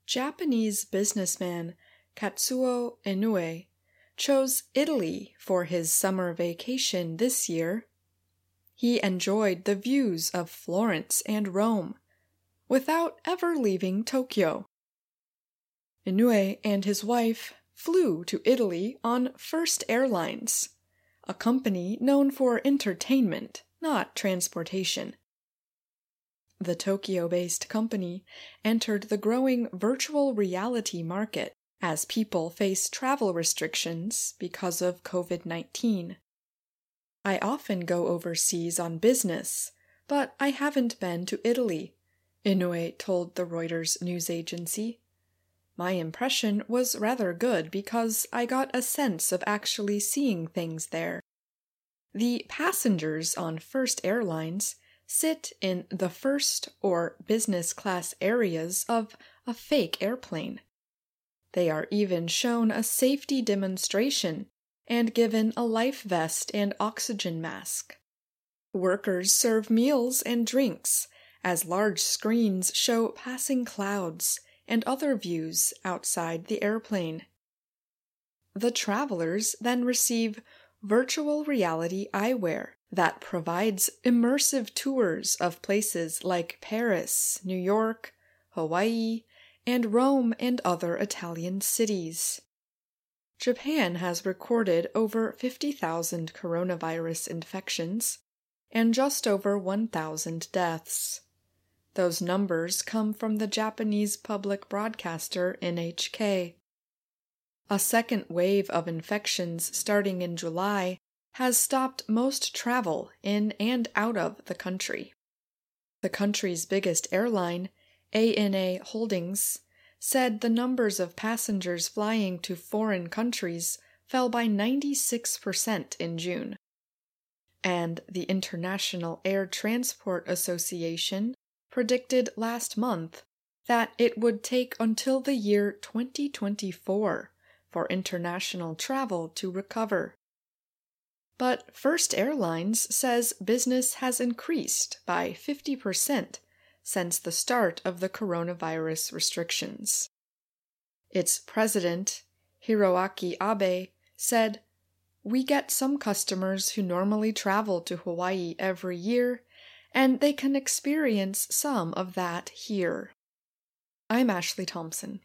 Japanese businessman Katsuo Inoue chose Italy for his summer vacation this year. He enjoyed the views of Florence and Rome without ever leaving Tokyo. Inoue and his wife flew to Italy on First Airlines, a company known for entertainment, not transportation. The Tokyo-based company entered the growing virtual reality market as people face travel restrictions because of COVID-19. I often go overseas on business, but I haven't been to Italy, Inoue told the Reuters news agency. My impression was rather good because I got a sense of actually seeing things there. The passengers on First Airlines sit in the first or business class areas of a fake airplane. They are even shown a safety demonstration and given a life vest and oxygen mask. Workers serve meals and drinks as large screens show passing clouds and other views outside the airplane. The travelers then receive virtual reality eyewear that provides immersive tours of places like Paris, New York, Hawaii, and Rome and other Italian cities. Japan has recorded over 50,000 coronavirus infections and just over 1,000 deaths. Those numbers come from the Japanese public broadcaster NHK. A second wave of infections starting in July has stopped most travel in and out of the country. The country's biggest airline, ANA Holdings, said the numbers of passengers flying to foreign countries fell by 96% in June. And the International Air Transport Association predicted last month that it would take until the year 2024 for international travel to recover. But First Airlines says business has increased by 50% since the start of the coronavirus restrictions. Its president, Hiroaki Abe, said, "We get some customers who normally travel to Hawaii every year, and they can experience some of that here." I'm Ashley Thompson.